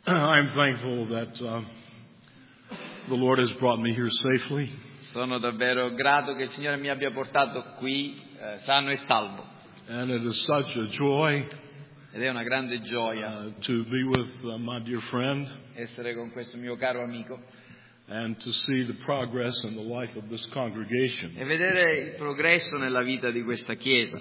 I'm thankful that the Lord has brought me here safely. Sono davvero grato che il Signore mi abbia portato qui sano e salvo. And it is such a joy Ed è una grande gioia to be with my dear friend essere con questo mio caro amico and to see the progress in the life of this congregation. e vedere il progresso nella vita di questa chiesa.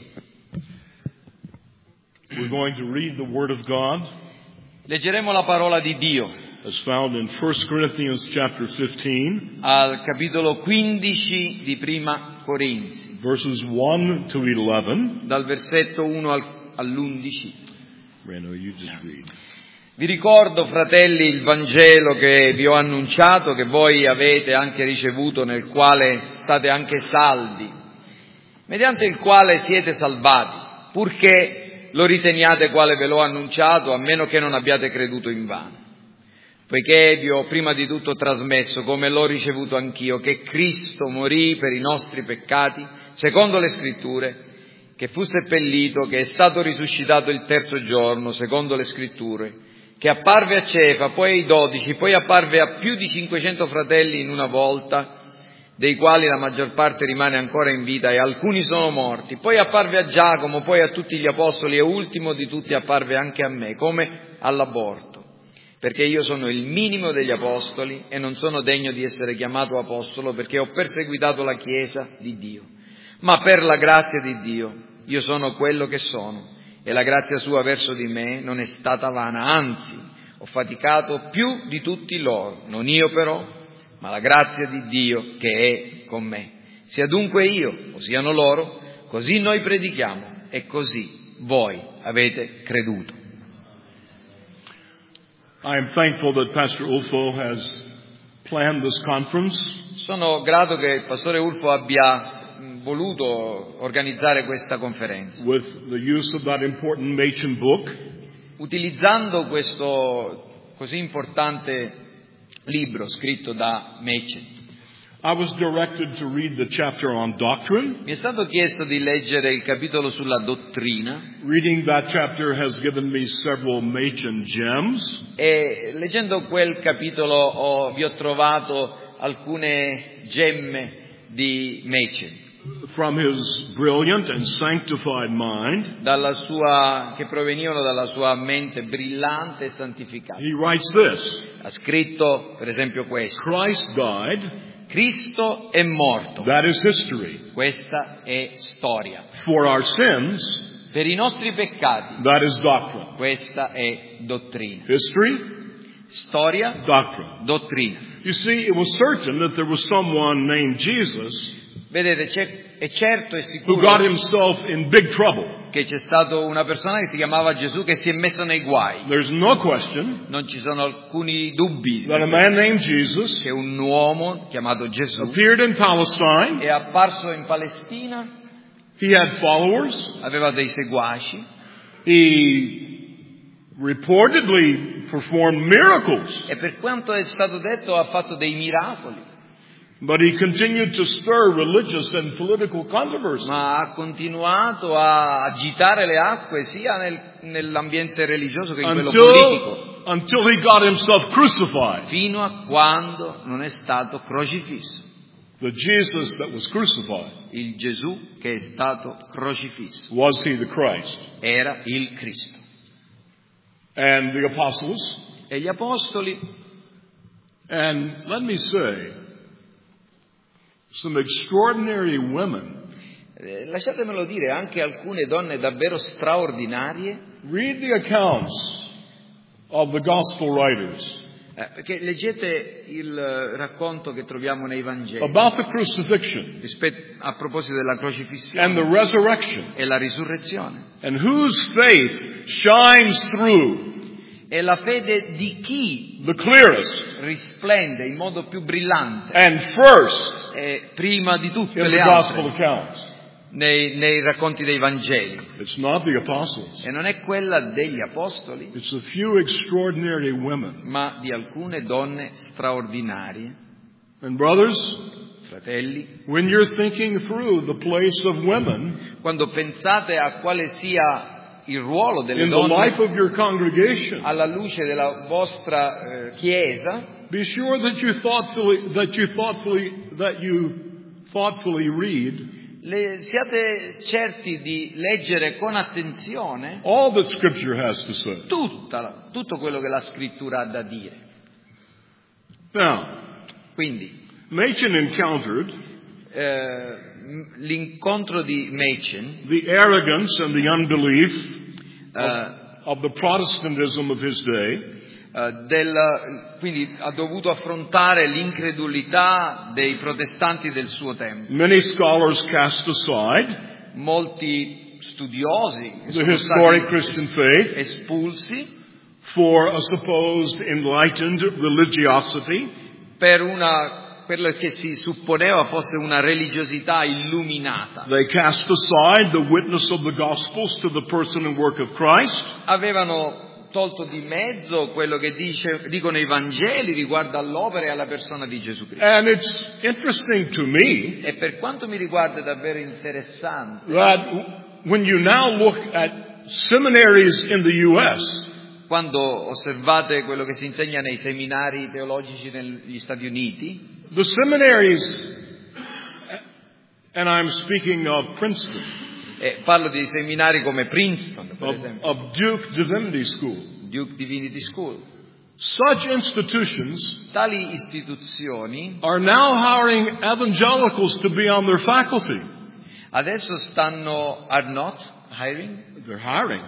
We're going to read the Word of God Leggeremo la parola di Dio as found in 1 Corinthians chapter 15, al capitolo 15 di Prima Corinzi, verses 1 to 11. dal versetto 1 all'11. Reno, you just read. Vi ricordo, fratelli, il Vangelo che vi ho annunciato, che voi avete anche ricevuto, nel quale state anche saldi, mediante il quale siete salvati, purché lo riteniate quale ve l'ho annunciato, a meno che non abbiate creduto invano. Poiché vi ho prima di tutto trasmesso, come l'ho ricevuto anch'io, che Cristo morì per i nostri peccati, secondo le Scritture, che fu seppellito, che è stato risuscitato il terzo giorno, secondo le Scritture, che apparve a Cefa, poi ai 12, poi apparve a più di 500 fratelli in una volta, dei quali la maggior parte rimane ancora in vita e alcuni sono morti. Poi apparve a Giacomo, poi a tutti gli apostoli e ultimo di tutti apparve anche a me, come all'aborto, perché io sono il minimo degli apostoli e non sono degno di essere chiamato apostolo, perché ho perseguitato la Chiesa di Dio. Ma per la grazia di Dio io sono quello che sono, e la grazia sua verso di me non è stata vana, anzi ho faticato più di tutti loro, non io però, ma la grazia di Dio che è con me. Sia dunque io, o siano loro, così noi predichiamo e così voi avete creduto. I am thankful that Pastor Ulfo has planned this conference. Sono grato che il pastore Ulfo abbia voluto organizzare questa conferenza, With the use of that important Machen book, utilizzando questo così importante libro scritto da Machen. I was directed to read the chapter on doctrine. Mi è stato chiesto di leggere il capitolo sulla dottrina Reading that chapter has given me several Machen gems. e leggendo quel capitolo vi ho trovato alcune gemme di Machen, From his brilliant and sanctified mind, che provenivano dalla sua mente brillante e santificata. he writes this: Ha scritto, per esempio, questo: Christ died, Cristo è morto. that is history. Questa è storia. For our sins, Per i nostri peccati, that is doctrine. questa è dottrina. History, Storia, doctrine. dottrina. You see, it was certain that there was someone named Jesus Vedete, è certo e who got sicuro himself in big trouble. che c'è stato una persona che si chiamava Gesù che si è messo nei guai. There's no question Non ci sono alcuni dubbi that a man named Jesus che un uomo chiamato Gesù appeared in Palestine. è apparso in Palestina, He had followers. aveva dei seguaci, He reportedly performed miracles, e per quanto è stato detto ha fatto dei miracoli, but he continued to stir religious and political controversy ma ha continuato a agitare le acque sia nell'ambiente religioso che in quello politico, until he got himself crucified. fino a quando non è stato crocifisso. The Jesus that was crucified, Il Gesù che è stato crocifisso was he the Christ? era il Cristo. And the apostles, E gli apostoli, and let me say, some extraordinary women. lasciatemelo dire, anche alcune donne davvero straordinarie, Read the accounts of the gospel writers perché leggete il racconto che troviamo nei Vangeli about the crucifixion a proposito della and the crocifissione resurrection, e la risurrezione, and whose faith shines through e la fede di chi the clearest risplende in modo più brillante and first prima di tutte in le the gospel altre accounts. nei racconti dei Vangeli, It's not the apostles. e non è quella degli apostoli, It's a few extraordinary women. ma di alcune donne straordinarie. And brothers, Fratelli, when you're thinking through the place of women quando pensate a quale sia il ruolo delle in the life donne of your congregation. alla luce della vostra chiesa, Be sure that you thoughtfully read siate certi di leggere con attenzione all that Scripture has to say. tutto quello che la scrittura ha da dire. Now, Quindi, Machen encountered l'incontro di Machen, the arrogance and the unbelief of the Protestantism of his day. Quindi ha dovuto affrontare l'incredulità dei protestanti del suo tempo. Many scholars cast aside Molti studiosi the sono historic stati Christian faith espulsi for a supposed enlightened religiosity. per quello che si supponeva fosse una religiosità illuminata. They cast aside the witness of the Gospels to the person and work of Christ. Avevano tolto di mezzo quello che dicono i Vangeli riguardo all'opera e alla persona di Gesù Cristo. And it's interesting to me E per quanto mi riguarda è davvero interessante that when you now look at seminaries in the U.S., quando osservate quello che si insegna nei seminari teologici negli Stati Uniti, the seminaries, and I'm speaking of Princeton, parlo di seminari come Princeton, per esempio, of Duke Divinity School. Duke Divinity School. Such institutions Tali istituzioni are now hiring evangelicals to be on their faculty. adesso are not hiring? They're hiring.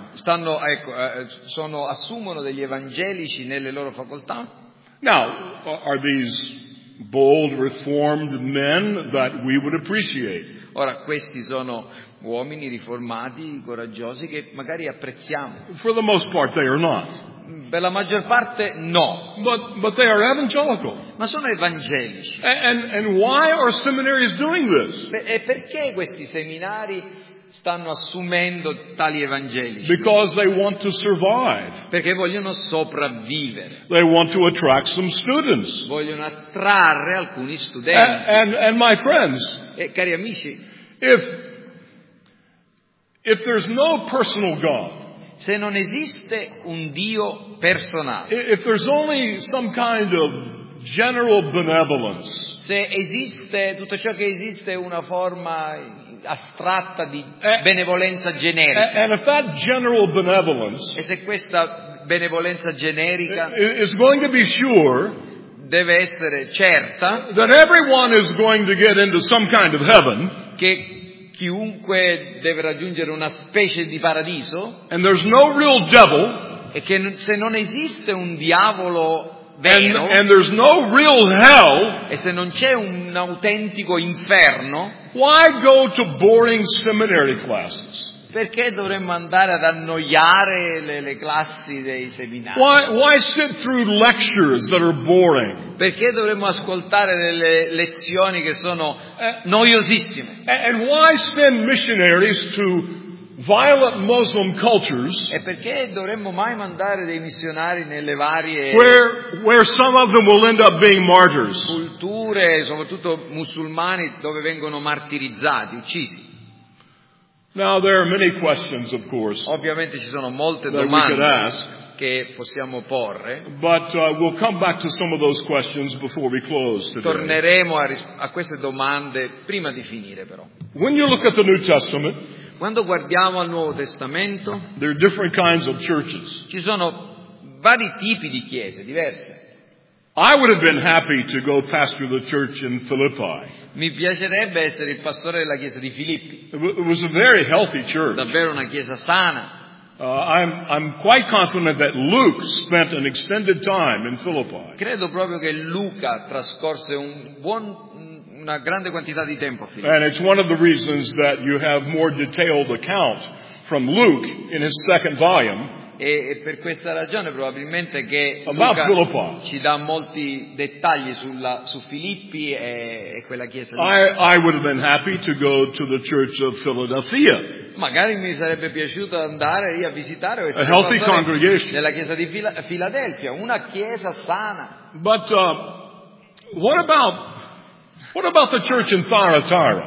Assumono degli evangelici nelle loro facoltà. Now, are these bold, reformed men that we would appreciate? Ora, questi sono uomini riformati, coraggiosi, che magari apprezziamo. For the most part, they are not. Per la maggior parte no, But they are evangelical. ma sono evangelici. And why are seminaries doing this? E perché questi seminari stanno assumendo tali evangelici? Because they want to survive. Perché vogliono sopravvivere. They want to attract some students. Vogliono attrarre alcuni studenti. And my friends, E cari amici, if there's no personal God, se non esiste un Dio personale, if there's only some kind of general benevolence, se esiste tutto ciò che esiste è una forma astratta di benevolenza generica, and if that general benevolence e se questa benevolenza generica is going to be sure deve essere certa that everyone is going to get into some kind of heaven, che chiunque deve raggiungere una specie di paradiso, and there's no real devil, e che se non esiste un diavolo vero, and there's no real hell, e se non c'è un autentico inferno, why go to boring seminary classes? perché dovremmo andare ad annoiare le classi dei seminari? Why sit through lectures that are boring? Perché dovremmo ascoltare delle lezioni che sono noiosissime? And why send missionaries to violent Muslim cultures E perché dovremmo mai mandare dei missionari nelle varie where some of them will end up being martyrs? culture, soprattutto musulmani, dove vengono martirizzati, uccisi? Now there are many questions, of course, Ovviamente ci sono molte that we could domande ask, che possiamo porre. but we'll come back to some of those questions before we close today. Torneremo a queste domande prima di finire, però. When you look at the New Testament, Quando guardiamo al Nuovo Testamento, there are different kinds of churches. ci sono vari tipi di chiese diverse. I would have been happy to go pastor the church in Philippi. Mi piacerebbe essere il pastore della chiesa di Filippi, It was a very healthy church. davvero una chiesa sana. I'm quite confident that Luke spent an extended time in Philippi. Credo proprio che Luca trascorse una grande quantità di tempo a Filippi. And it's one of the reasons that you have more detailed account from Luke in his second volume E per questa ragione probabilmente che about Luca Philippi. ci dà molti dettagli su Filippi e quella chiesa di I would have been happy to go to the church of Philadelphia. Magari mi sarebbe piaciuto andare lì a visitare A healthy congregation. nella chiesa di Filadelfia, una chiesa sana. But what about the church in Thyatira?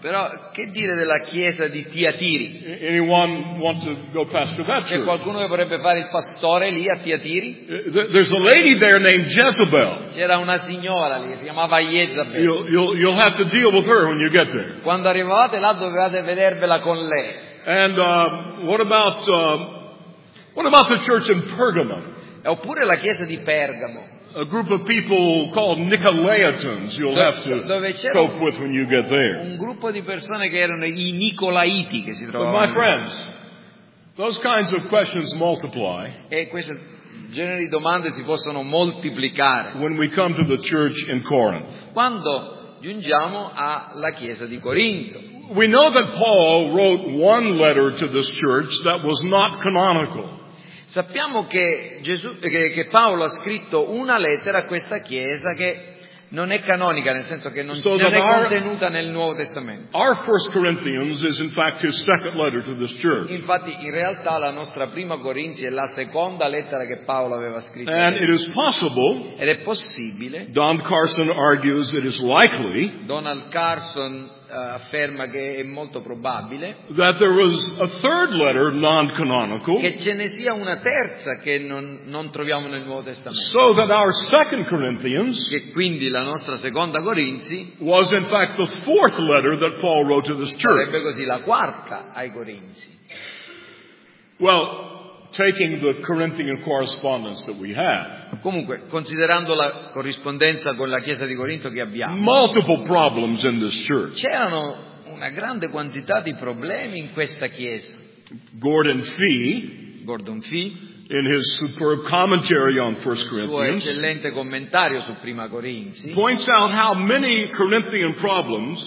Però che dire della chiesa di Tiatiri? Anyone want to go pastor that C'è church? qualcuno che vorrebbe fare il pastore lì a Tiatiri? There's a lady there named Jezebel. C'era una signora lì, si chiamava Jezabel. You'll have to deal with her when you get there. Quando arrivavate là dovevate vedervela con lei. And what about the church in Pergamum? Oppure la chiesa di Pergamo, A group of people called Nicolaitans you'll have to dove c'era cope with when you get there. un gruppo di persone che erano i Nicolaiti che si But trovavano my lì. friends, those kinds of questions multiply E questo genere di domande si possono moltiplicare when we come to the church in Corinth. quando giungiamo alla chiesa di Corinto. We know that Paul wrote one letter to this church that was not canonical. Sappiamo che Paolo ha scritto una lettera a questa chiesa che non è canonica, nel senso che non è contenuta nel Nuovo Testamento. Our 1 Corinthians is in fact his second letter to this church. Infatti, in realtà, la nostra prima Corinzi è la seconda lettera che Paolo aveva scritto. And it is possible, Ed è possibile, Don Carson argues it is likely, Donald Carson afferma che è molto probabile, that there was a third letter non-canonical, che ce ne sia una terza che non troviamo nel Nuovo Testamento. so that our 2 Corinthians Che quindi la nostra seconda Corinzi was in fact the fourth letter that Paul wrote to this church. sarebbe così la quarta ai Corinzi. Well, taking the Corinthian correspondence that we have, Comunque, considerando la corrispondenza con la Chiesa di Corinto che abbiamo, multiple problems in this church. c'erano una grande quantità di problemi in questa Chiesa. Gordon Fee, Gordon Fee, in his superb commentary on 1 il suo Corinthians, eccellente commentario su Prima Corinzi, points out how many Corinthian problems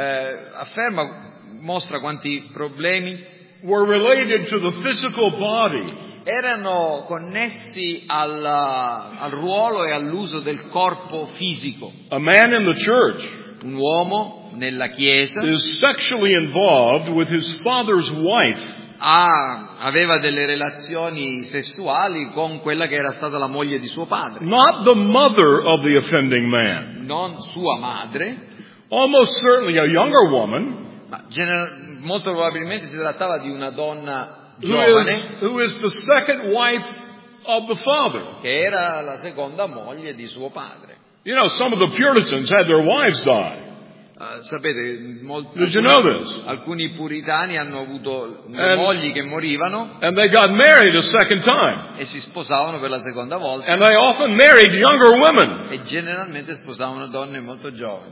mostra quanti problemi were related to the physical body. erano connessi al ruolo e all'uso del corpo fisico. A man in the church Un uomo nella Chiesa is sexually involved with his father's wife. aveva delle relazioni sessuali con quella che era stata la moglie di suo padre, Not the mother of the offending man. non sua madre, Almost certainly a younger woman ma molto probabilmente si trattava di una donna giovane who is the second wife of the father. che era la seconda moglie di suo padre. You know, some of the Puritans had their wives die. Sapete, Did you know this? alcuni puritani hanno avuto le mogli che morivano And they got married a second time. e si sposavano per la seconda volta And they often married younger women. e generalmente sposavano donne molto giovani.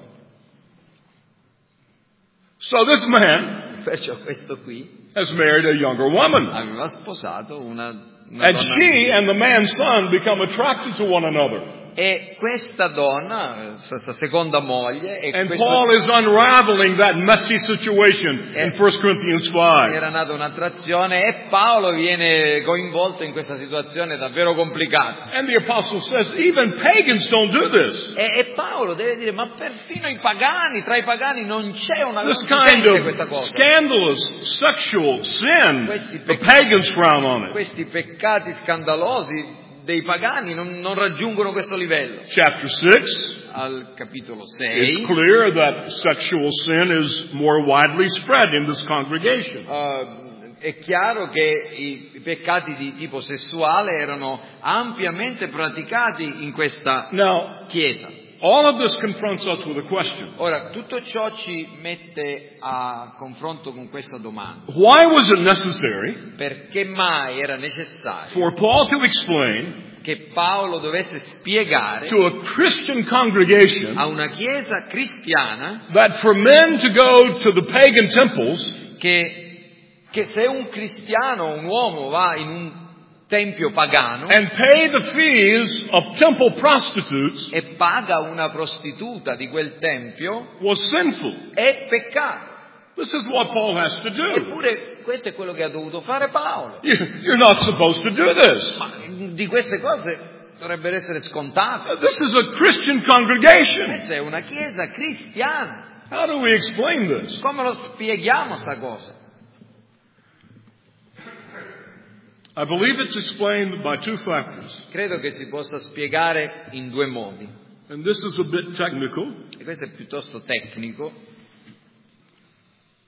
So this man Perciò questo qui has married a younger woman. aveva sposato una And donna she and the man's son become attracted to one another. e questa donna, questa seconda moglie, And Paul is unraveling that messy situation in 1 Corinthians 5. era nata un'attrazione e Paolo viene coinvolto in questa situazione davvero complicata. And the apostle says, even pagans don't do this. E Paolo deve dire, ma perfino i pagani, tra i pagani non c'è una This non si kind sente questa of cosa. scandalous sexual sin, Questi the pagans frown on it. Questi peccati scandalosi dei pagani non raggiungono questo livello. Chapter 6, Al capitolo it's 6 clear that sexual sin is more widely spread in this congregation. è chiaro che i peccati di tipo sessuale erano ampiamente praticati in questa Now, chiesa. all of this confronts us with a question. Ora, tutto ciò ci mette a confronto con questa domanda. Why was it necessary Perché mai era necessario for Paul to explain che Paolo dovesse spiegare to a Christian congregation a una chiesa cristiana that for men to go to the pagan temples che se un cristiano, un uomo va in un tempio pagano and pay the fees of temple prostitutes e paga una prostituta di quel tempio was sinful? è peccato. This is what Paul has to do. Eppure questo è quello che ha dovuto fare Paolo. You're not supposed to do this. Ma di queste cose dovrebbero essere scontate. This is a Christian congregation. Questa è una chiesa cristiana. How do we explain this? Come lo spieghiamo sta cosa? I believe it's explained by two factors. Credo che si possa spiegare in due modi. And this is a bit technical. E questo è piuttosto tecnico.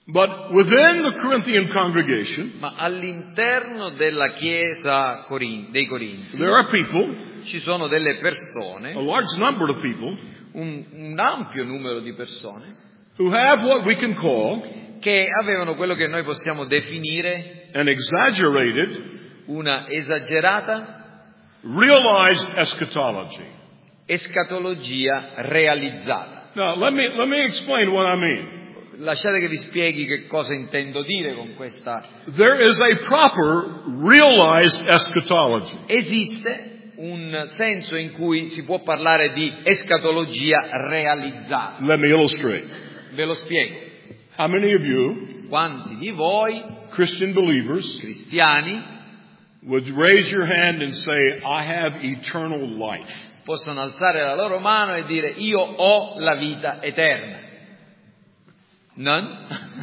But within the Corinthian congregation, Ma all'interno della Chiesa dei Corinzi there are people, ci sono delle a persone, large number of people, un ampio numero di persone, who have what we can call che avevano quello che noi possiamo definire an exaggerated, una esagerata realized eschatology. escatologia realizzata. Now, let me explain what I mean. Lasciate che vi spieghi che cosa intendo dire con questa. There is a proper realized eschatology. Esiste un senso in cui si può parlare di escatologia realizzata. Let me illustrate. Ve lo spiego. How many of you, Quanti di voi, Christian believers, cristiani, would raise your hand and say, I have eternal life? possono alzare la loro mano e dire io ho la vita eterna? Non?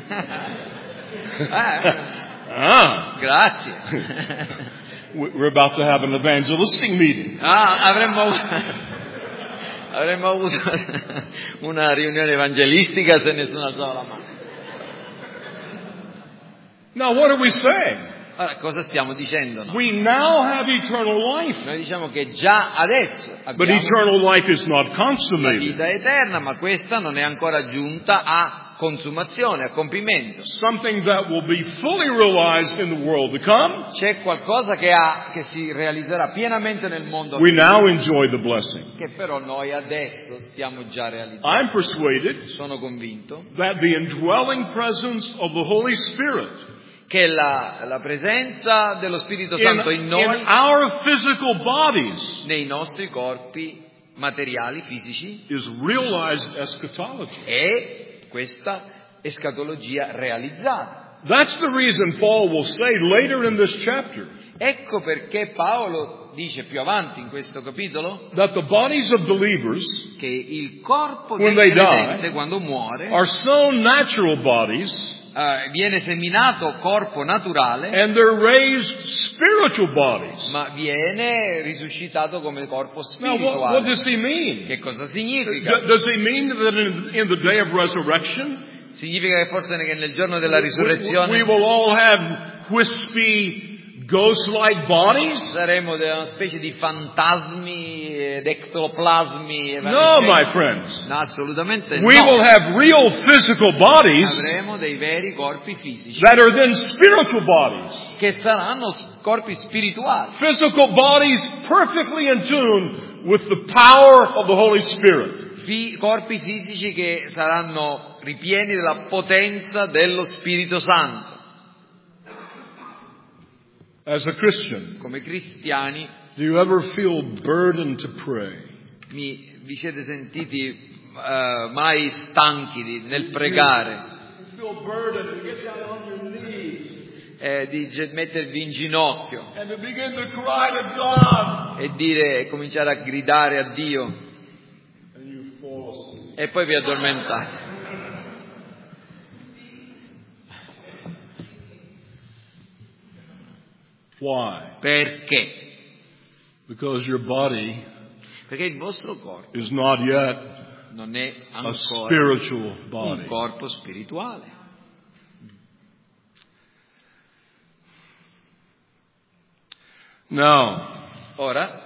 Grazie. We're about to have an evangelistic meeting. Avremmo avuto una riunione evangelistica se nessuno alzava la mano. Now, what are we saying? Allora, cosa stiamo dicendo? No? We now have eternal life. Noi diciamo che già adesso But abbiamo eternal life is not la consummated. vita eterna, ma questa non è ancora giunta a consumazione, a compimento. Something that will be fully realized in the world to come. C'è qualcosa che si realizzerà pienamente nel mondo We now attuale, enjoy the blessing. che però noi adesso stiamo già realizzando. I'm persuaded Sono convinto that the indwelling presence of the Holy Spirit che la presenza dello Spirito in Santo in noi, our physical bodies nei nostri corpi materiali, fisici, is realized eschatology. è questa escatologia realizzata. That's the reason Paul will say later in this chapter Ecco perché Paolo dice più avanti in questo capitolo that the bodies of believers che il corpo When del they credente die, quando muore are sown natural bodies viene seminato corpo naturale, and they're raised spiritual bodies. ma viene risuscitato come corpo Now, what spirituale. does he mean? Che cosa significa? Does he mean that in the day of resurrection Significa che forse che nel giorno della we risurrezione will all have wispy, ghost-like bodies? saremo una specie di fantasmi ed ectoplasmi. No, my friends. No, assolutamente We will no. have real physical bodies Avremo dei veri corpi fisici that are then spiritual bodies. che saranno corpi spirituali. Physical bodies perfectly in tune with the power of the Holy Spirit. Corpi fisici che saranno ripieni della potenza dello Spirito Santo. As a Christian, Come cristiani do you ever feel burdened to pray? vi siete sentiti mai stanchi nel pregare? You feel burdened to get down on your knees Di mettervi in ginocchio and to begin to cry to God. e cominciare a gridare a Dio And you fall asleep. e poi vi addormentate. Why? Perché? Because your body Perché il vostro corpo is not yet non è a ancora spiritual un body. corpo spirituale. Now, Ora,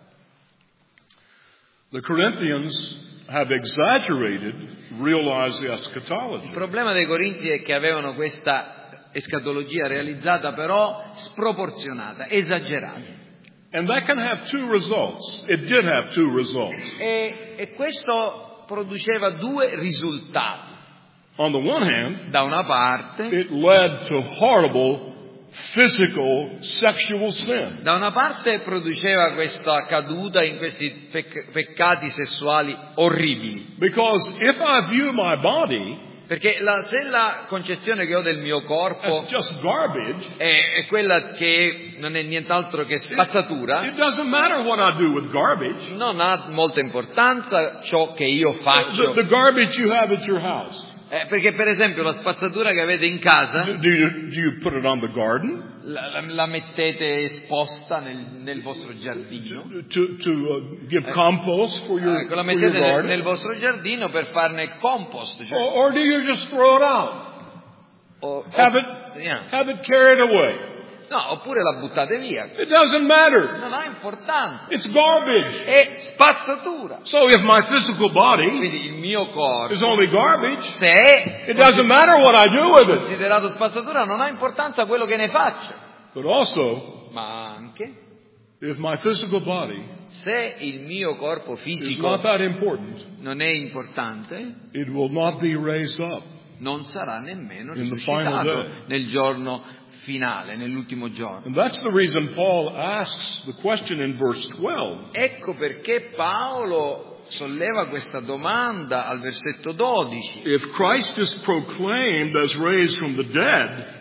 the Corinthians have exaggerated, realized the il eschatology. problema dei Corinzi è che avevano questa escatologia realizzata però sproporzionata, esagerata. And that can have two results. It did have two results. E questo produceva due risultati. On the one hand, Da una parte, it led to horrible physical sexual sin. Da una parte produceva questa caduta in questi peccati sessuali orribili. Because if I view my body Perché se la concezione che ho del mio corpo as just garbage, è quella che non è nient'altro che spazzatura, it doesn't matter what I do with garbage. non ha molta importanza ciò che io faccio. The garbage you have at your house. Perché per esempio la spazzatura che avete in casa Do you put it on the garden? la mettete esposta nel vostro giardino. To give compost for your, La for your mettete garden? nel vostro giardino per farne compost. Cioè, Or do you just throw it out? Have it carried away. No, oppure la buttate via. It doesn't matter. Non ha importanza. It's garbage. È spazzatura. So if my physical body Quindi il mio corpo, is only garbage, se è it doesn't matter what I do with it. considerato spazzatura, non ha importanza quello che ne faccio. But also, Ma anche if my physical body se il mio corpo is fisico not that important, non è importante, it will not be raised up. non sarà nemmeno In the final risuscitato day. nel giorno finale, nell'ultimo giorno. And that's the reason Paul asks the question in verse 12. Ecco perché Paolo solleva questa domanda al versetto 12. If Christ is proclaimed as raised from the dead,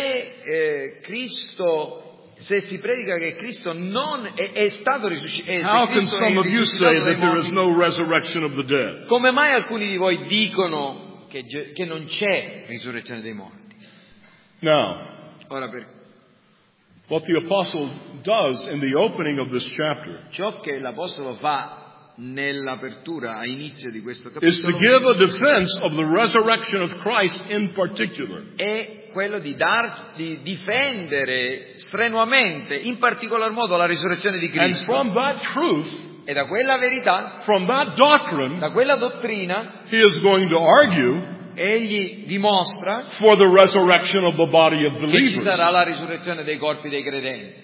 Se si predica che Cristo non è stato risuscitato, how can some of you say that there is no resurrection of the dead? come mai alcuni di voi dicono che non c'è risurrezione dei morti? Now, Ora, what the apostle does in the opening of this chapter ciò che l'Apostolo fa nell'apertura, a inizio di questo is to capitolo, give a defense of the resurrection of Christ in particular. è quello di difendere strenuamente, in particolar modo, la risurrezione di And Cristo. from that truth, E da quella verità, from that doctrine, da quella dottrina, he is going to argue egli dimostra for the resurrection of the body of che ci believers. sarà la risurrezione dei corpi dei credenti.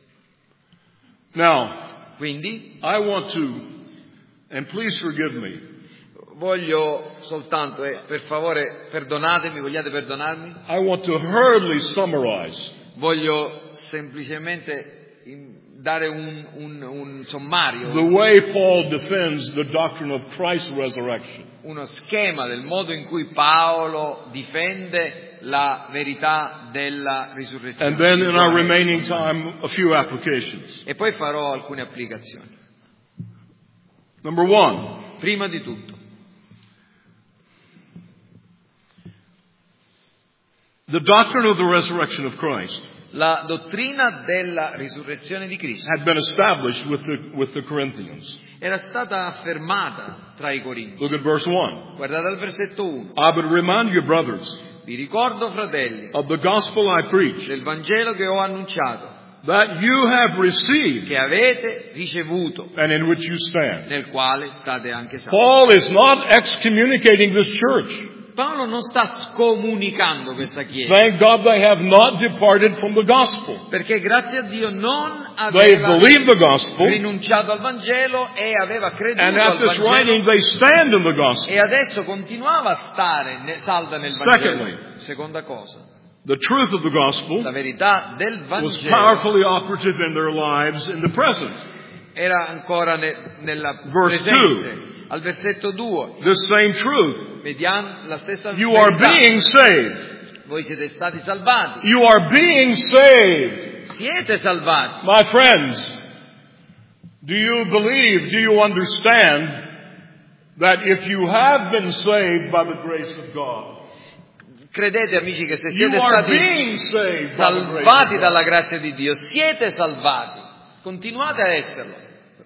Now, Quindi I want to, and please forgive me, voglio soltanto, per favore perdonatemi, vogliate perdonarmi, I want to hurriedly summarize voglio semplicemente dare un sommario, the way Paul defends the doctrine of Christ's resurrection. uno schema del modo in cui Paolo difende la verità della risurrezione. And then in our remaining time, a few applications. E poi farò alcune applicazioni. Number one, Prima di tutto, the doctrine of the resurrection of Christ la dottrina della risurrezione di Cristo had been established with the Corinthians. era stata affermata tra i Corinzi. Look at verse 1. Guardate al versetto 1. I would remind you, brothers, Vi ricordo, fratelli, of the gospel I preached, del Vangelo che ho annunciato, that you have received che avete ricevuto, and in which you stand. nel quale state anche salvi. Paul is not excommunicating this church. Paolo non sta scomunicando questa chiesa, Thank God they have not departed from the gospel. perché grazie a Dio non They aveva believe the gospel, rinunciato al Vangelo e aveva creduto and al at this Vangelo, writing they stand in the gospel. e adesso continuava a stare salda nel Secondly, Vangelo. Seconda cosa, the truth of the gospel la verità del was Vangelo powerfully operative in their lives in the present. era ancora nella Verse presente. Al versetto 2 This same truth. vediamo la stessa You are verità. being saved. Voi siete stati salvati, You are being saved. siete salvati. My friends, do you believe, do you understand that if you have been saved by the grace of God, Credete, amici, che se you siete are stati being saved by the grace salvati of God. dalla grazia di Dio, siete salvati, continuate a esserlo,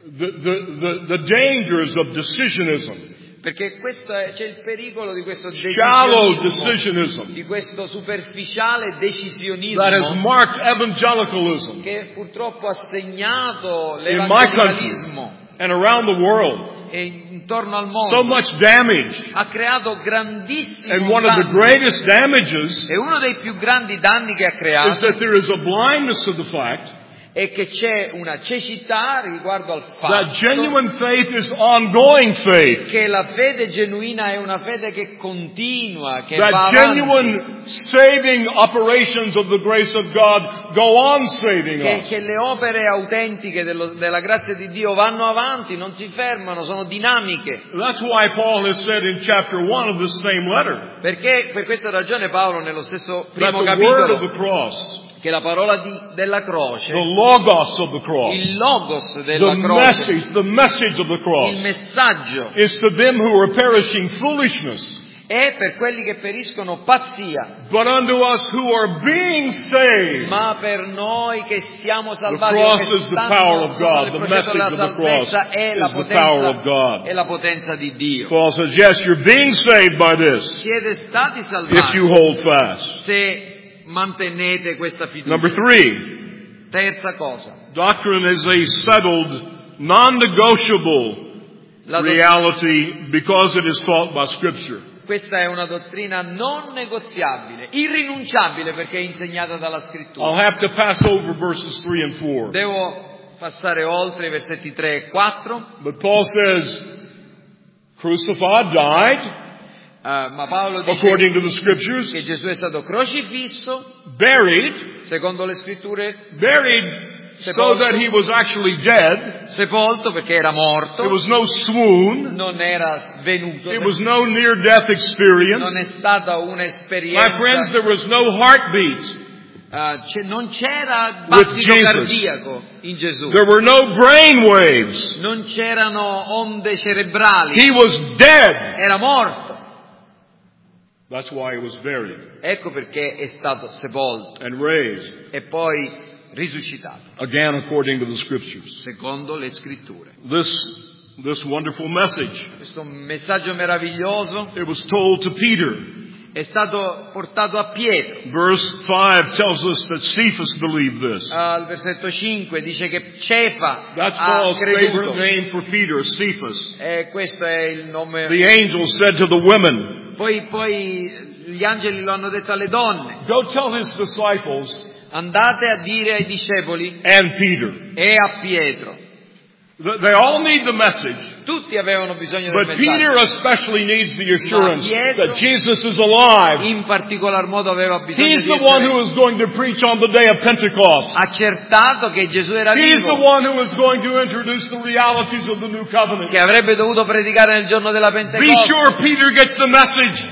The dangers of decisionism, perché c'è il pericolo di questo shallow decisionismo, decisionism di questo superficiale that has decisionismo marked evangelicalism che purtroppo ha segnato in my country l'evangelicalismo and around the world. e intorno al So mondo, much damage. ha creato grandissimi And one of the danni. greatest damages E uno dei più grandi danni che ha is creato that there is a blindness to the fact è che c'è una cecità riguardo al that fatto genuine faith is ongoing faith. che la fede genuina è una fede che continua, che va That avanti, genuine saving operations of the grace of God go on saving us. che le opere autentiche della grazia di Dio vanno avanti, non si fermano, sono dinamiche. That's why Paul has said in chapter 1 of this same letter Perché per questa ragione Paolo nello stesso that primo the word of capitolo, the cross, che la parola della croce, the logos of the cross, il logos della croce, the message of the il cross messaggio is to them who are perishing foolishness, È per quelli che periscono pazzia, but unto us who are being saved, ma per noi che siamo the salvati, o cross che is the power of sono God. nel The processo message della of the cross salvezza è is the power of è God. la potenza di Dio. Paul says, yes, you're being saved by this, Siete stati if salvati you hold fast. se mantenete questa Number fiducia. 3, Terza cosa, doctrine is a settled, non-negotiable la reality because it is taught by Scripture. questa è una dottrina non negoziabile, irrinunciabile perché è insegnata dalla I'll Scrittura. have to pass over verses 3 and 4. Devo passare oltre i versetti 3 e 4, But Paul says, crucified, died, ma Paolo dice according to the Scriptures, che Gesù è stato crocifisso, buried, secondo le Scritture, buried so that he was actually dead. sepolto perché era morto, It was no swoon. non era svenuto, It was no near-death experience. non è stata My un'esperienza, friends, there was no heartbeat non c'era with battito Jesus. cardiaco in Gesù, There were no brain waves. non c'erano onde cerebrali, He was dead. era morto. That's why he was buried Ecco perché è stato sepolto and raised, e poi risuscitato, again according to the Scriptures. secondo le Scritture. This wonderful message, Questo messaggio meraviglioso it was told to Peter. è stato portato a Pietro. Verse 5 tells us that Cephas believed this. Al versetto 5 dice che Cefa That's ha Paul's favorite creduto. name for Peter, Cephas. E questo è il nome. The angel said to the women, Poi gli angeli lo hanno detto alle donne: go tell his disciples andate a dire ai discepoli and Peter. e a Pietro. They all need the message, Tutti avevano bisogno del but Peter messaggio, especially needs the assurance Pietro that Jesus is alive. in particolar modo aveva bisogno He's di the one essere who is going to preach on the day of Pentecost. accertato che Gesù era He's the vivo, one who is going to introduce the realities of the new covenant. che avrebbe dovuto predicare nel giorno della Be Pentecoste. sure Peter gets the message.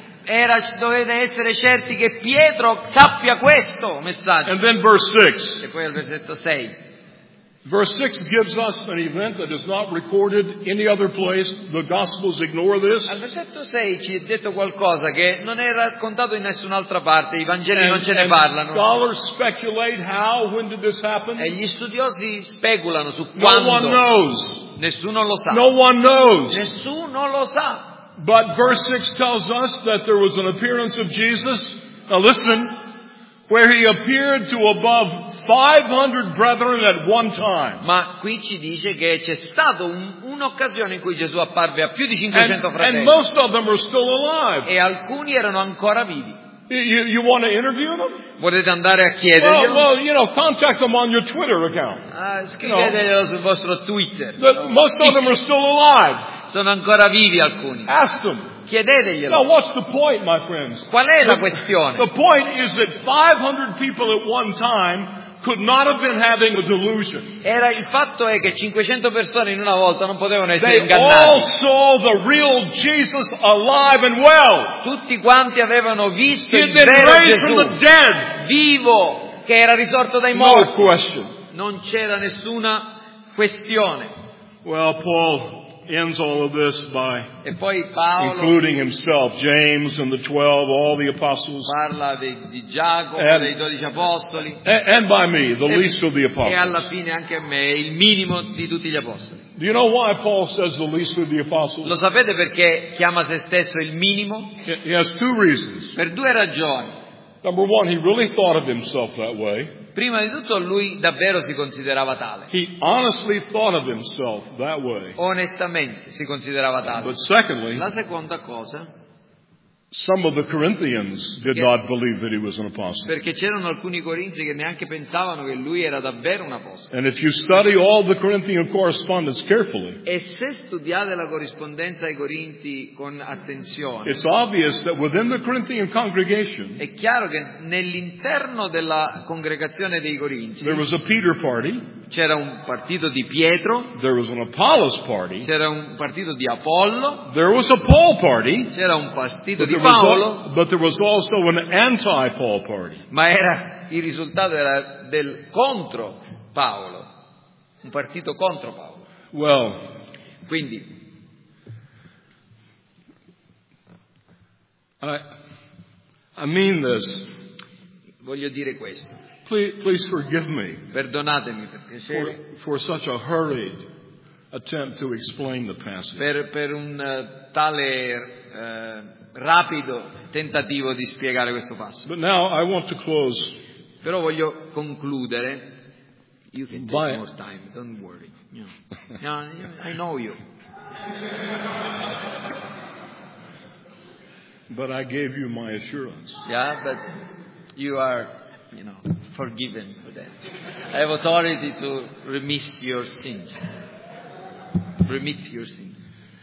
Dovete essere certi che Pietro sappia questo messaggio. And then verse 6. E poi al versetto 6. Verse 6 gives us an event that is not recorded any other place. The Gospels ignore this. Al versetto 6 ci è detto qualcosa che non è raccontato in nessun'altra parte, i Vangeli non ce ne parlano. Scholars speculate how, when did this happen? E gli studiosi speculano su No one quando. knows. Nessuno lo sa. No one knows. Nessuno lo sa. But verse 6 tells us that there was an appearance of Jesus. Now listen, where he appeared to above 500 brethren at one time. Ma qui ci dice che c'è stata un'occasione in cui Gesù apparve a più di 500 And fratelli. most of them are still alive. E alcuni erano ancora vivi. You want to interview them? Potete andare a chiederglielo? Well, contact them on your Twitter account. Scriveteglielo sul vostro Twitter. Most of them are still alive. Sono ancora vivi alcuni. Ask them. Chiedeteglielo. Now, what's the point, my friends? Qual è la questione? The point is that 500 people at one time could not have been having a delusion. Il fatto è che 500 persone in una volta non potevano essere They ingannati. all saw the real Jesus alive and well. Tutti quanti avevano visto He il had been vero raised from the Gesù dead. vivo, che era risorto dai No morti. question. Non c'era nessuna questione. Well, Paul ends all of this by E poi Paolo including himself, James and the 12, all the apostles, parla di Giacomo, dei 12 apostoli, and by me, the least of the e apostles. alla fine anche a me, il minimo di tutti gli apostoli. Do you know why Paul says the least of the Lo apostles? sapete perché chiama se stesso il minimo? He has two reasons. Per due ragioni. Number one, he really thought of himself that way. Prima di tutto lui davvero si considerava tale. He honestly thought of himself that way. Onestamente si considerava tale. But secondly, La seconda cosa, some of the Corinthians did not believe that he was an apostle. perché c'erano alcuni corinzi che neanche pensavano che lui era davvero un apostolo. And if you study all the Corinthian correspondence carefully, E se studiate la corrispondenza ai Corinti con attenzione, it's obvious that within the Corinthian congregation, è chiaro che nell'interno della congregazione dei Corinzi there was a Peter party, c'era un partito di Pietro, there was an Apollos party, c'era un partito di Apollo, there was a Paul party, c'era un partito but di there was, Paolo, but there was also an anti-Paul party. ma il risultato era del contro Paolo, un partito contro Paolo. Well, Quindi I mean this. Voglio dire questo. Please forgive me Perdonatemi per piacere for such a hurried attempt to explain the passage. per un tale rapido tentativo di spiegare questo passo. But now I want to close Però voglio concludere. You can take By- more time, don't worry. No, I know you. but I gave you my assurance. Yeah, but you are, forgiven for that. I have authority to remit your sins. Remit your sins.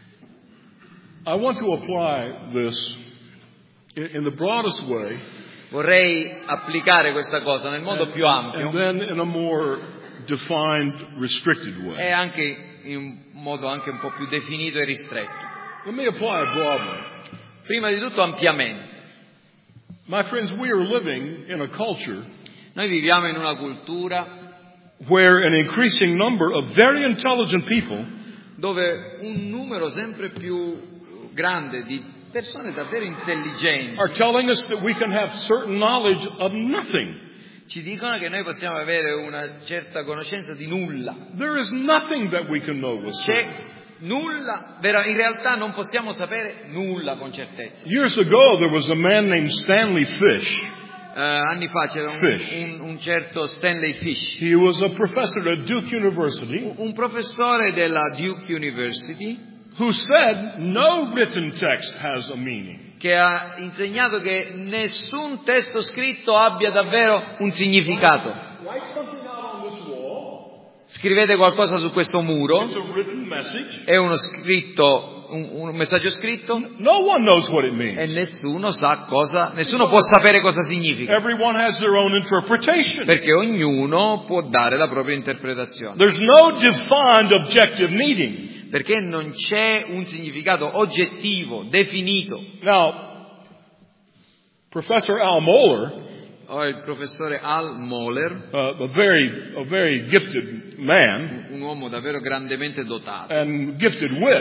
I want to apply this in the broadest way Vorrei applicare questa cosa nel modo più ampio and then in a more defined, restricted e way. anche in un modo anche un po' più definito e ristretto. Let me apply it broadly. Prima di tutto ampiamente. My friends, we are living in a culture Noi viviamo in una cultura where an increasing number of very intelligent people dove un numero sempre più grande di persone davvero intelligenti are telling us that we can have certain knowledge of nothing. ci dicono che noi possiamo avere una certa conoscenza di nulla. There is nothing that we can know with C'è certainty. nulla, in realtà non possiamo sapere nulla con certezza. Years ago, there was a man named Stanley Fish. Anni fa c'era un certo Stanley Fish, He was a professor at Duke University un professore della Duke University, who said no written text has a meaning. che ha insegnato che nessun testo scritto abbia davvero un significato. Write something out on this wall. Scrivete qualcosa su questo muro, It's a written message. è uno scritto, un messaggio scritto, No one knows what it e means. nessuno può sapere cosa significa, Everyone has their own interpretation. perché ognuno può dare la propria interpretazione, There's no defined objective meaning. perché non c'è un significato oggettivo, definito. Now, Professor Al Mohler, Il professore Al Mohler, a very gifted man un uomo davvero grandemente dotato and gifted wit,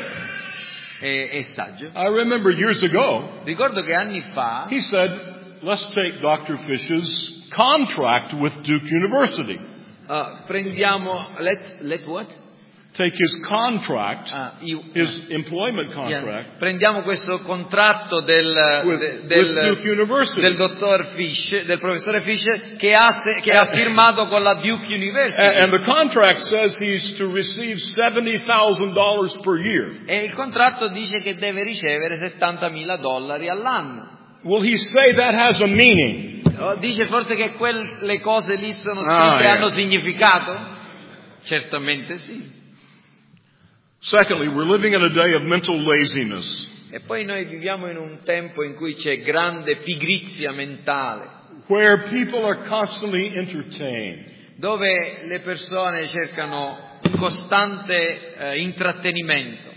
e saggio, I remember years ago, ricordo che anni fa he said, let's take Dr. Fish's contract with Duke University. prendiamo let what? Take his contract, his employment Yeah. contract Prendiamo questo contratto with Duke University. del dottor Fish, del professore Fish, che ha firmato con la Duke University. And the contract says he's to receive $70,000 per year. E il contratto dice che deve ricevere $70,000 all'anno. Will he say that has a meaning? Dice forse che quelle cose lì sono scritte e hanno significato? Certamente sì. Secondly, we're living in a day of mental laziness, E poi noi viviamo in un tempo in cui c'è grande pigrizia mentale, where people are constantly entertained. dove le persone cercano un costante intrattenimento.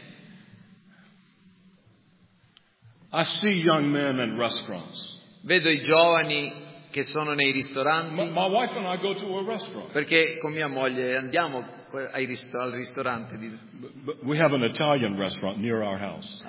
I see young men in restaurants. Vedo i giovani che sono nei ristoranti, My wife and I go to a restaurant. perché con mia moglie andiamo al ristorante. But we have an Italian restaurant near our house.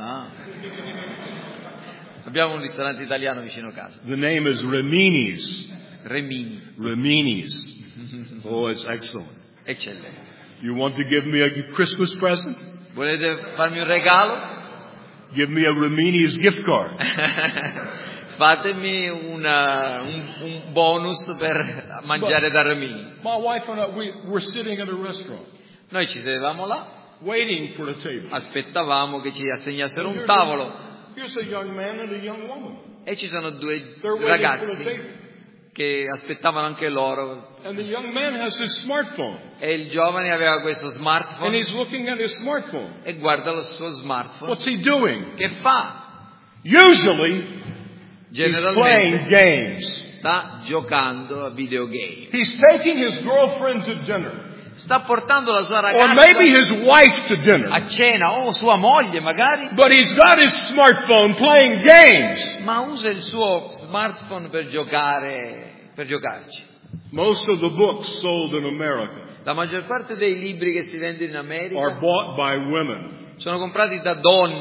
Abbiamo un ristorante italiano vicino casa, The name is Remini's. Remini, Remini's. Oh, it's excellent. eccellente. You want to give me a Christmas present? Volete farmi un regalo? Give me a Remini's gift card. Fatemi un bonus per mangiare da Remini. My wife and I, we're sitting at a restaurant, Noi ci sedevamo là, waiting for a table. aspettavamo che ci assegnassero un tavolo Here's a young man and a young woman. e ci sono due They're waiting for the ragazzi table. che aspettavano anche loro, And the young man has his smartphone. e il giovane aveva questo And smartphone he's looking at his smartphone. e guarda il suo smartphone. What's he doing? Che fa? Usually, he's playing Generalmente games. sta giocando a videogame. He's taking his girlfriend to dinner. Sta portando la sua Or maybe ragazza his wife to dinner. a cena, o sua moglie magari, But he's got his smartphone playing games. ma usa il suo smartphone per giocarci. Most of the books sold in America La maggior parte dei libri che si vendono in are America bought by women. sono comprati da donne.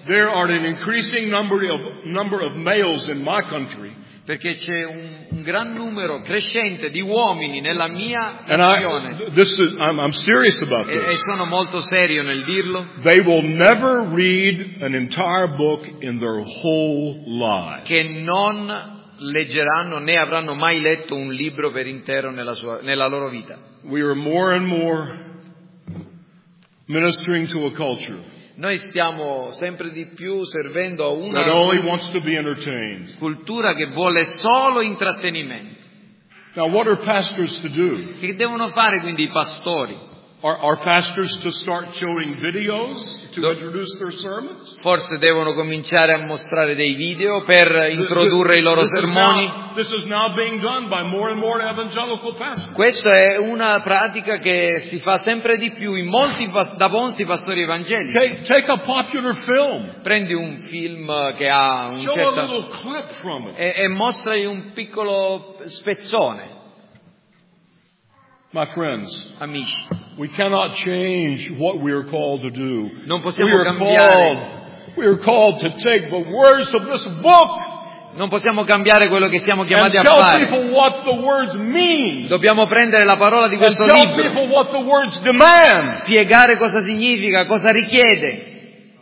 there are an increasing number of males in my country. Perché c'è un gran numero crescente di uomini nella mia nazione. I'm serious about E this. sono molto serio nel dirlo. They will never read an entire book in their whole lives. Che non leggeranno né avranno mai letto un libro per intero nella loro vita. We are more and more ministering to a culture Noi stiamo sempre di più servendo a that only una wants to be entertained. cultura che vuole solo intrattenimento. Now, what are pastors to do? Che devono fare quindi i pastori? Are pastors to start showing videos to introduce their sermons? Forse devono cominciare a mostrare dei video per introdurre i loro sermoni. This is now being done by more and more evangelical pastors. Questa è una pratica che si fa sempre di più da molti pastori evangelici. Take a popular film. Prendi un film che ha un Show a little clip from it. e mostragli un piccolo spezzone. My friends, Amici, we cannot change what we are called to do. non possiamo cambiare. We are called to take the words of this book Non possiamo cambiare quello che siamo and chiamati a tell fare. people what the words mean. Dobbiamo prendere la parola di And questo tell libro, people what the words demand. spiegare cosa significa, cosa richiede.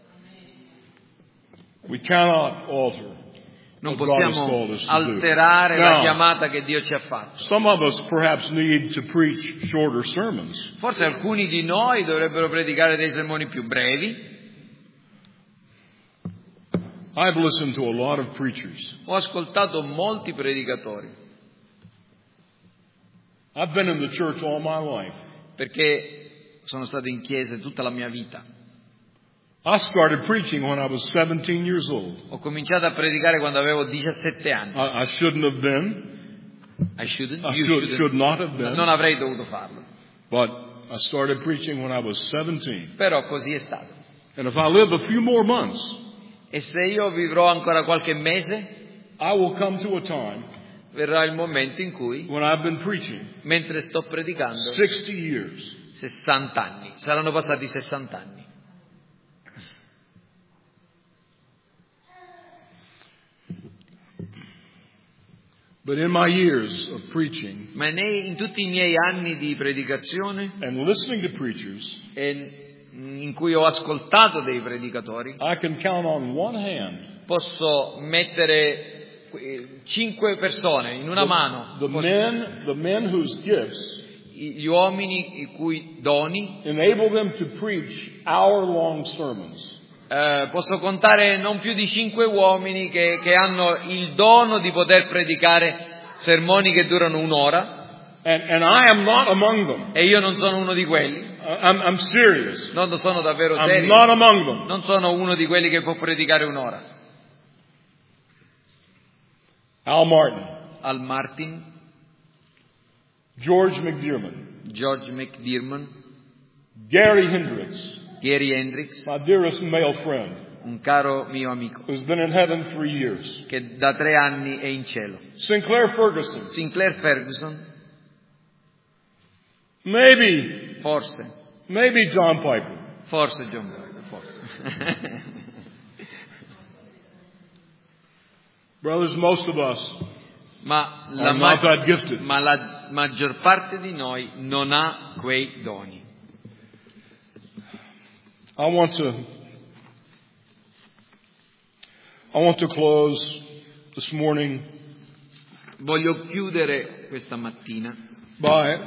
We cannot alter Non what God has possiamo called us to do. alterare la Now, chiamata che Dio ci ha fatto. some of us perhaps need to preach shorter sermons. Forse alcuni di noi dovrebbero predicare dei sermoni più brevi. I've listened to a lot of preachers. Ho ascoltato molti predicatori, I've been in the church all my life. perché sono stato in chiesa tutta la mia vita. I started preaching when I was 17 years old. Ho cominciato a predicare quando avevo 17 anni. I shouldn't have been. I shouldn't? I You should shouldn't. not have been. Non avrei dovuto farlo. But I started preaching when I was 17. Però così è stato. And if I live a few more months, E se io vivrò ancora qualche mese, I will come to a time verrà il momento in cui, when I've been preaching mentre sto predicando, 60 years. 60 anni, saranno passati 60 anni. But in my years of preaching Ma in tutti i miei anni di predicazione and listening to preachers, e in cui ho ascoltato dei predicatori, I can count on one hand posso mettere 5 persone in una mano, the men whose gifts gli uomini i cui doni, enable them to preach hour-long sermons. Posso contare non più di 5 uomini che hanno il dono di poter predicare sermoni che durano un'ora. And I am not among them. E io non sono uno di quelli. I'm serious. Non sono davvero I'm serio. not among them. Non sono uno di quelli che può predicare un'ora. Al Martin, Al Martin, George McDermott, George McDermott, Gary Hendricks, Gary Hendricks, my dearest male friend, un caro mio amico, who's been in heaven 3 years. che da 3 anni è in cielo. Sinclair Ferguson, Sinclair Ferguson, maybe John Piper. forse John Piper, forse. Brothers, most of us Ma are not that gifted. la maggior parte di noi non ha quei doni. I want to close this morning Voglio chiudere questa mattina by,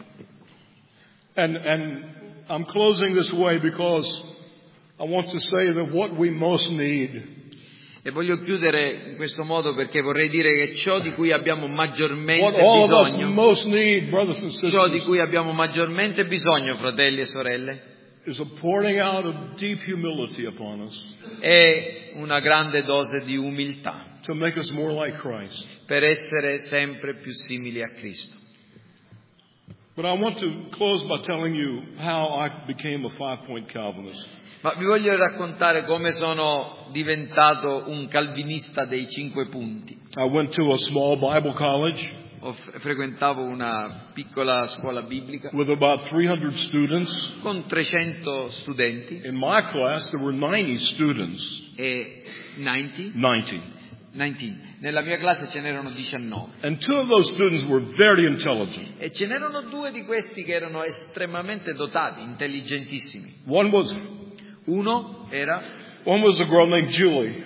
and I'm closing this way because I want to say that what we most need e voglio chiudere in questo modo perché vorrei dire che ciò di cui abbiamo maggiormente what all of us bisogno, most need, brothers and ciò di sisters, cui abbiamo maggiormente bisogno, fratelli e sorelle, is a pouring out of deep humility upon us è una grande dose di umiltà to make us more like Christ. per essere sempre più simili a Cristo. But I want to close by telling you how I became a 5-point Calvinist. Ma vi voglio raccontare come sono diventato un calvinista dei 5 punti. I went to a small Bible college. frequentavo una piccola scuola biblica with about 300 students. con 300 studenti In my class, there were 90 students. e 19. 90. Nella mia classe ce n'erano 19 And two of those students were very intelligent. e ce n'erano 2 di questi che erano estremamente dotati, intelligentissimi. One was Uno a girl named Julie.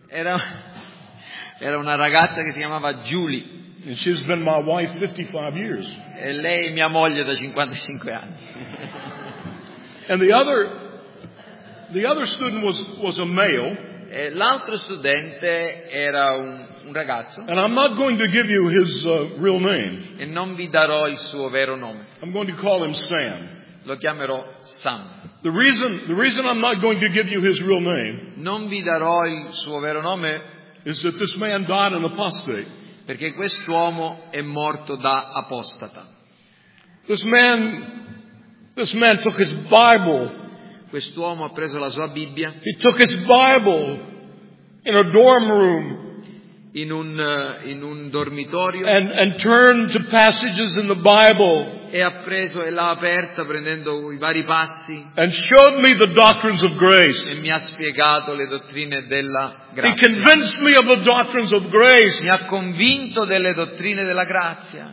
era una ragazza che si chiamava Julie And she's been my wife 55 years. e lei è mia moglie da 55 anni. And the other student was a male. E l'altro studente era un ragazzo And I'm not going to give you his real name. e non vi darò il suo vero nome. I'm going to call him Sam. Lo chiamerò Sam. The reason I'm not going to give you his real name Non vi darò il suo vero nome is that this man died an apostate. perché quest'uomo è morto da apostata. This man took his Bible. Quest'uomo ha preso la sua Bibbia He took his Bible in a dorm room in un dormitorio and turned to passages in the Bible e ha preso e l'ha aperta prendendo i vari passi and showed me the doctrines of grace. e mi ha spiegato le dottrine della He grazia. convinced me of the doctrines of grace. Mi ha convinto delle dottrine della grazia.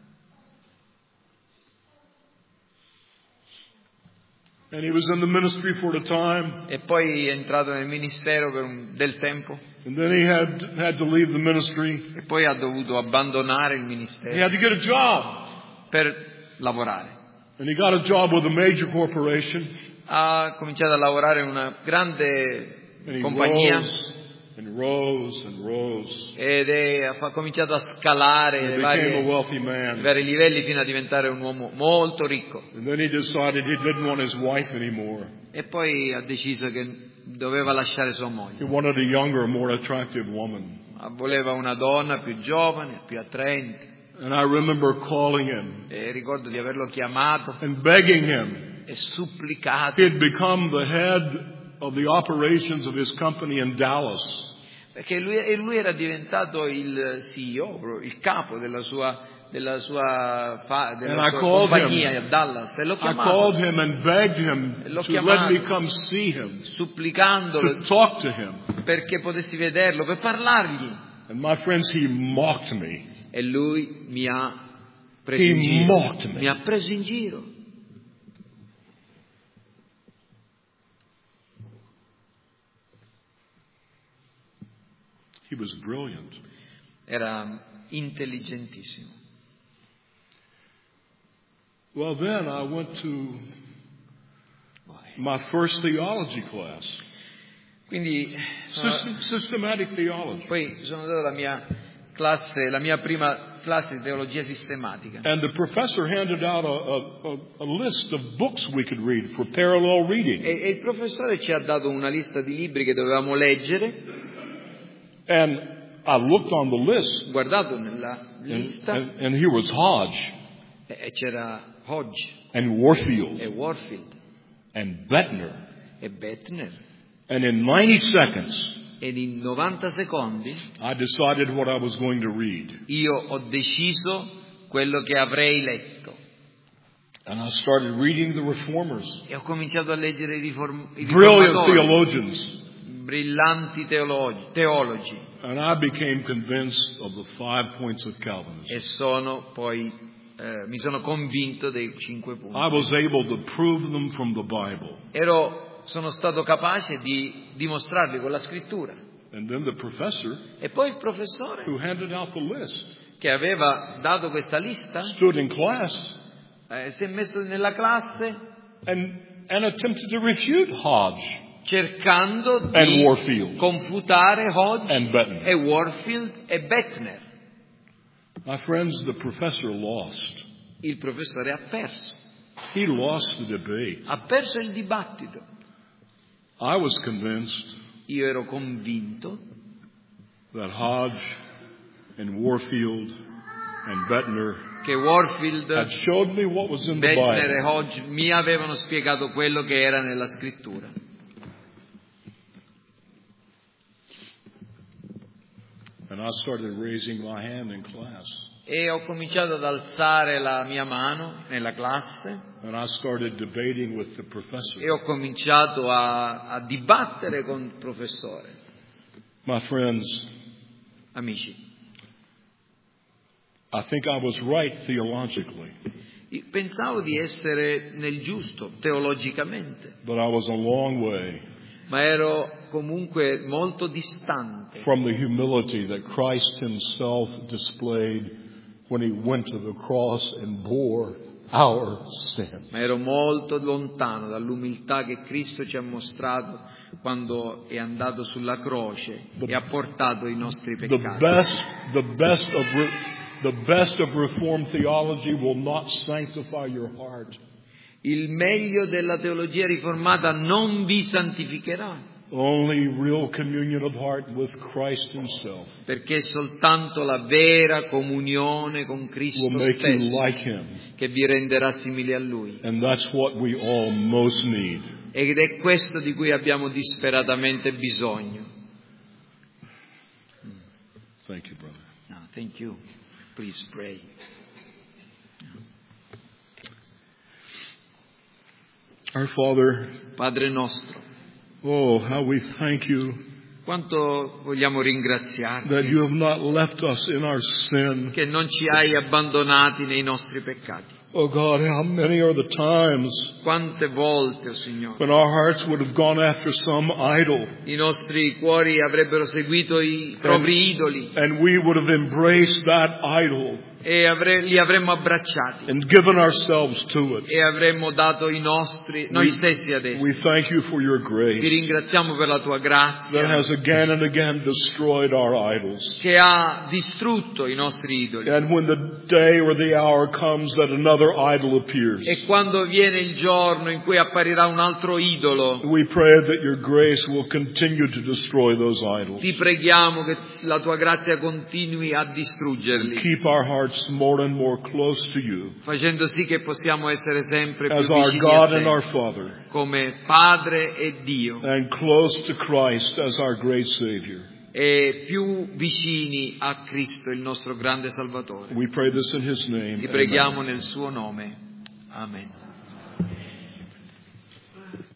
And he was in the ministry for a time. E poi è entrato nel ministero del tempo And then he had to leave the ministry. e poi ha dovuto abbandonare il He ministero had to get a job. per lavorare. And he got a job with a major corporation. Ha cominciato a lavorare in una grande And he compagnia rose ed ha cominciato a scalare and i became a wealthy i man. vari livelli fino a diventare un uomo molto ricco. And then he decided he didn't want his wife anymore. E poi ha deciso che doveva lasciare sua He moglie. wanted a younger, more attractive woman. Voleva una donna più giovane, più attraente. And I remember calling him E ricordo di averlo chiamato and begging him. e supplicato, He had become the head of the operations of his company in Dallas. perché lui era diventato il CEO, il capo della sua compagnia a Dallas. E l'ho I chiamato, called him and begged him L'ho to let chiamato. me come see him, supplicandolo to talk to him. perché potessi vederlo, per parlargli. And my friends, he mocked me. E lui mi ha preso He in giro. mocked me. Mi ha preso in giro. He was brilliant. Era intelligentissimo. Well, then I went to my first theology class, Quindi systematic theology. poi sono andato alla mia prima classe di teologia sistematica. And the professor handed out a list of books we could read for parallel reading. E il professore ci ha dato una lista di libri che dovevamo leggere. And I looked on the list, Guardato nella lista and here was Hodge e c'era Hodge and Warfield e Warfield and Bettner. e Bettner. And in 90 seconds, Ed in 90 secondi I decided what I was going to read. io ho deciso quello che avrei letto. And I started reading the reformers, E ho cominciato a leggere i brilliant riformatori, theologians. brillanti teologi. And I became convinced of the 5 points of Calvinism. E mi sono convinto dei 5 punti. I was able to prove them from the Bible. Sono stato capace di dimostrarli con la scrittura. And then the professor, E poi il professore who handed out the list, che aveva dato questa lista stood in class si è messo nella classe and attempted to refute Hodge cercando and di Warfield confutare Hodge and Bettner. e Warfield e Bettner. My friends, the professor lost. Il professore ha perso. He lost the debate. Ha perso il dibattito. I was convinced Io ero convinto that Hodge and Warfield and Bettner che Warfield, had showed me what was in the Bettner e Bible. Hodge mi avevano spiegato quello che era nella scrittura. And I started raising my hand in class. E ho cominciato ad alzare la mia mano nella classe and I started debating with the professor. e ho cominciato a dibattere con il professore. My friends, Amici, I think I was right theologically, pensavo di essere nel giusto teologicamente, but I was a long way ma ero comunque molto distante from the humility that Christ himself displayed when he went to the cross and bore our sin. Ma ero molto lontano dall'umiltà che Cristo ci ha mostrato quando è andato sulla croce e ha portato i nostri peccati. The best of Reformed theology will not sanctify your heart. Il meglio della teologia riformata non vi santificherà. Only real communion of heart with Christ himself Perché soltanto la vera comunione con Cristo will make you stesso like him. che vi renderà simili a Lui. And that's what we all most need. Ed è questo di cui abbiamo disperatamente bisogno. Thank you, brother. No, thank you. Please pray. Our Father, Padre nostro, oh, how we thank you quanto vogliamo that ringraziarti you have not left us in our sin. che non ci hai abbandonati nei nostri peccati. Oh God, how many are the times Quante volte, oh Signore, when our hearts would have gone after some idol i nostri cuori avrebbero seguito i propri idoli and we would have embraced that idol e li avremmo abbracciati and given ourselves to it. e avremmo dato noi stessi ad essi. We thank you for your Ti grace ringraziamo per la tua that grazia has again and again destroyed our idols. che ha distrutto i nostri idoli. And when the day or the hour comes that another idol appears, E quando viene il giorno in cui apparirà un altro idolo, we pray that your grace will continue to destroy those idols. ti preghiamo che la tua grazia continui a distruggerli, Keep our hearts more and more close to you facendo sì che possiamo essere sempre più as our vicini God a and our te, Father, come Padre e Dio, and close to Christ as our great Savior. e più vicini a Cristo, il nostro grande Salvatore. We pray this in His name. Ti preghiamo Amen. nel suo nome. Amen.